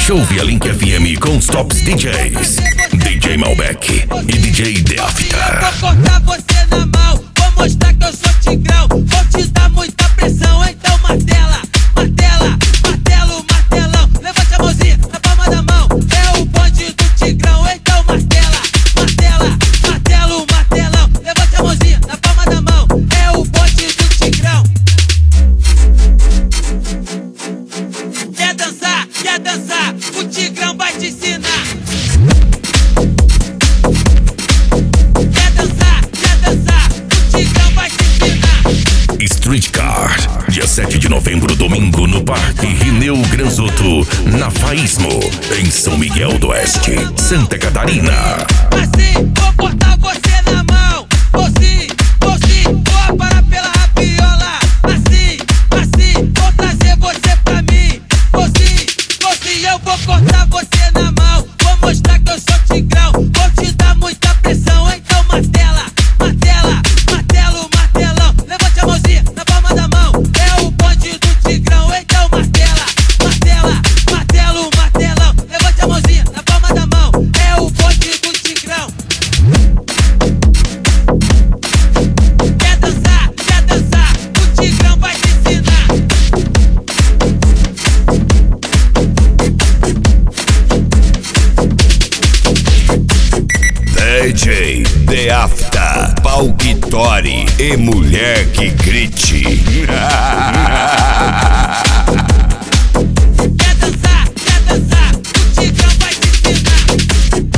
Show Via Link FM com os tops DJs DJ Malbec e DJ The After. Vou cortar você na mão, vou mostrar que eu sou tigrão. Vou te dar muita pressão, então martela, martela, martelo, martelão. Levante a mãozinha na palma da mão, é o bonde do tigrão. Então martela, martela, martelo, martelão. Levante a mãozinha na palma da mão, é o bonde do tigrão. Quer dançar, o tigrão vai te ensinar. Quer dançar, o tigrão vai te ensinar. Street Card, dia 7 de novembro, domingo, no Parque Rineu Granzoto, na Faísmo, em São Miguel do Oeste, Santa Catarina. Assim, vou cortar você na mão. Vou parar pela rabiola. Assim, vou trazer você pra mim. Eu vou cortar você na mão, vou mostrar que eu sou tigrão. Vou te dar muita pressão, então martela, martela, martelo, martelão. Levante a mãozinha na palma da mão, é o bonde do tigrão. Então martela, martela, martelo, martelão. Levante a mãozinha na palma da mão, é o bonde do tigrão. Quer dançar, o tigrão vai te ensinar. DJ The After, Palquitori e mulher que grite. Quer dançar, o tigrão vai te ensinar.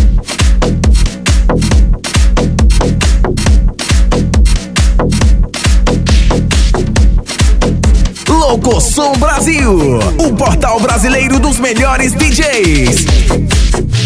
Locosom Brasil, o portal brasileiro dos melhores DJs.